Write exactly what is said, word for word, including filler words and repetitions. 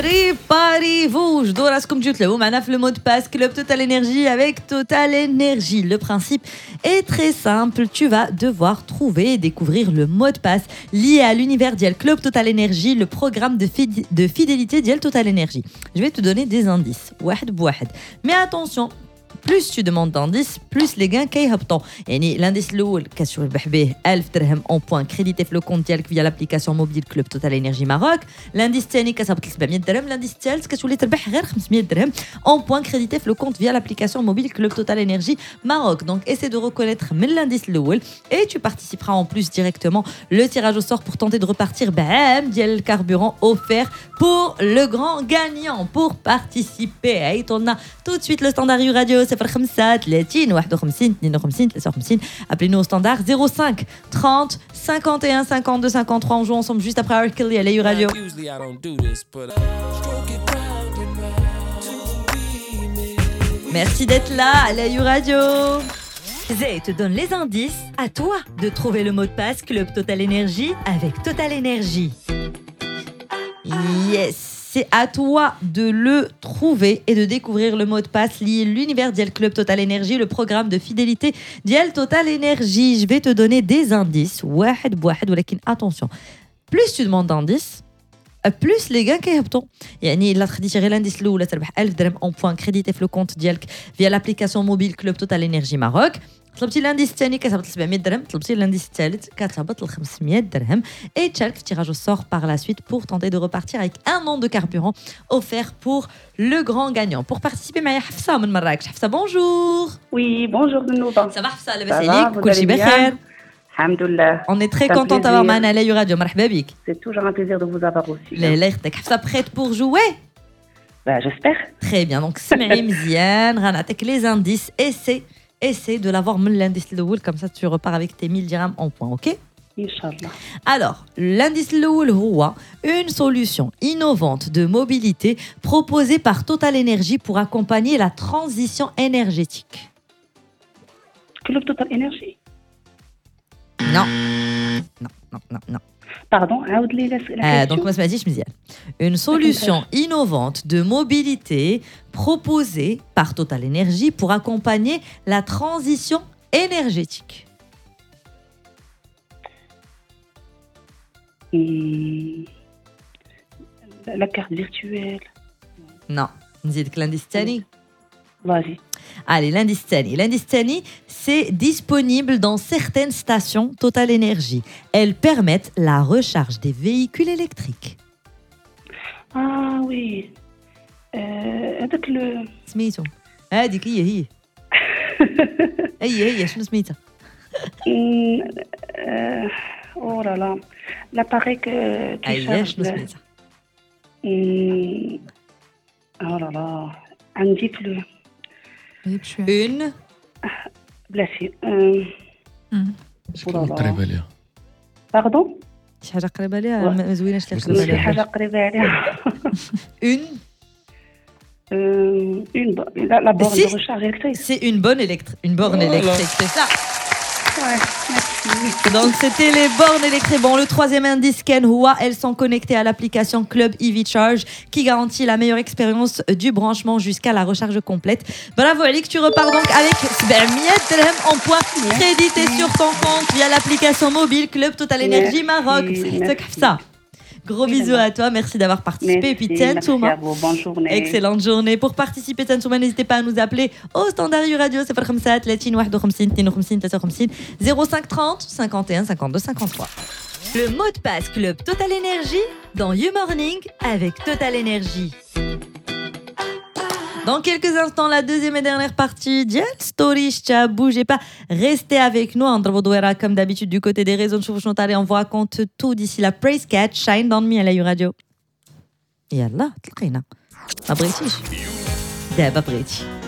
Préparez-vous, je dois comme tu te l'as معنا في le mot de passe Club Total Energy avec Total Energy. Le principe est très simple, tu vas devoir trouver et découvrir le mot de passe lié à l'univers d'Yel Club Total Energy, le programme de, fid- de fidélité d'Yel Total Energy. Je vais te donner des indices, واحد بواحد. Mais attention, plus tu demandes d'indices, plus les gains كيهبطوا. يعني l'indice الاول كتشوف ربح به ألف درهم en point crédité في le compte ديالك via l'application mobile Club Total Energy Maroc. L'indice الثاني كتهبط ل سبعمية درهم. L'indice الثالث كتولي تربح غير خمسمية درهم en point crédité في le compte via l'application mobile Club Total Energy Maroc. Donc essaie de reconnaître من l'indice الاول et tu participeras en plus directement le tirage au sort pour tenter de repartir بعام ديال الكارburant offert pour le grand gagnant. Pour participer, عيطولنا tout de suite le standard U Radio صفر خمسة ثلاثين واحد وخمسين اثنين وخمسين ثلاثة وخمسين. Appelez-nous au standard zéro cinq trente cinquante et un cinquante-deux cinquante-trois. On joue ensemble juste après R. Kelly à l'A U Radio. Merci d'être là à l'A U Radio. Zé te donne les indices. À toi de trouver le mot de passe Club Total Energy avec Total Energy. Yes. C'est à toi de le trouver et de découvrir le mot de passe lié à l'univers d'Yel Club Total Energy, le programme de fidélité d'Yel Total Energy. Je vais te donner des indices. واحد بواحد ولكن attention. Plus tu demandes d'indices, plus les gains كيهبطوا. يعني إلا خديتي غير l'indice الأول تربح ألف درهم en point crédité في le compte ديالك via l'application mobile Club Total Energy Maroc. طلبتي l'indice الثاني كتهبط ل سبعمية درهم. طلبتي l'indice الثالث كتهبط ل خمسمية درهم. Et تشارك في tirage au sort par la suite pour tenter de repartir avec un an de carburant offert pour le grand gagnant. Pour participer معايا حفصة من مراكش. حفصة bonjour. Oui, bonjour de nouveau. Ça va حفصة لاباس عليك كلشي بخير. Alhamdoulilah. On est très content d'avoir معنا à l'A U Radio. مرحبا بك. C'est toujours un plaisir de vous avoir aussi. لا لا يخطيك. حفصة prête pour jouer? Bah, j'espère. Très bien. Donc سمعي مزيان غنعطيك les indices. Essaie essaie de l'avoir من l'indice الأول comme ça tu repars avec tes mille dirhams en point, OK? Inch'Allah. Alors, l'indice الأول هو une solution innovante de mobilité proposée par Total Energy pour accompagner la transition énergétique. Club Total Energy. Non. Non, non, non, non. Pardon, عاود لي la question. Euh, donc, ما سمعتيش مزيان. Une solution innovante de mobilité proposée par Total Energy pour accompagner la transition énergétique. Hmm. La carte virtuelle. Non. نزيدك l'indice الثاني. Vas-y. Allez, l'indice الثاني. L'indice الثاني, c'est disponible dans certaines stations Total Energy. Elles permettent la recharge des véhicules électriques. Ah oui. Euh, هذاك le... سميتو. هذيك هي هي. هي هي شنو سميتها؟ Hmm, euh, Oh là là. L'appareil que qui أييه charge. شنو سميتها؟ Hmm. Oh là là. عندي plus. Une. بلاتي. Euh... شكون قريبة ليها؟ Pardon. شي حاجة قريبة ليها ما زويناش اللي قريبة شي ليها. حاجة قريبة عليها. Une. Euh, une bo- la, la borne Si. de recharge électrique. C'est une bonne électrique. Une borne Voilà. électrique, c'est ça. Ouais, merci. Donc c'était les bornes électriques. Bon, le troisième indice, Ken Hua, elles sont connectées à l'application Club E V Charge qui garantit la meilleure expérience du branchement jusqu'à la recharge complète. Bravo Alik, tu repars donc avec سبعمية dirhams en points crédités sur ton compte via l'application mobile Club Total Energy Merci, Maroc. merci. C'est ça. Gros bisous à toi, merci d'avoir participé. Et puis tiens, Merci à Touma. vous, bonne journée. Excellente journée. Pour participer, Tansouma, n'hésitez pas à nous appeler au standard U Radio صفر خمسة ثلاثين واحد وخمسين اثنين وخمسين ثلاثة وخمسين zéro cinq trente cinquante et un cinquante-deux cinquante-trois. Le mot de passe Club Total Energy dans You Morning avec Total Energy. Dans quelques instants, la deuxième et dernière partie d'Yel Story. Tcha, bougez pas, restez avec nous. Andrew Douera, comme d'habitude, du côté des réseaux de Chouchountale, on vous raconte tout d'ici la Praise Catch, Shine on Me à la U Radio. Yallah, تلقينا. ما بغيتيش؟ دابا بغيتي.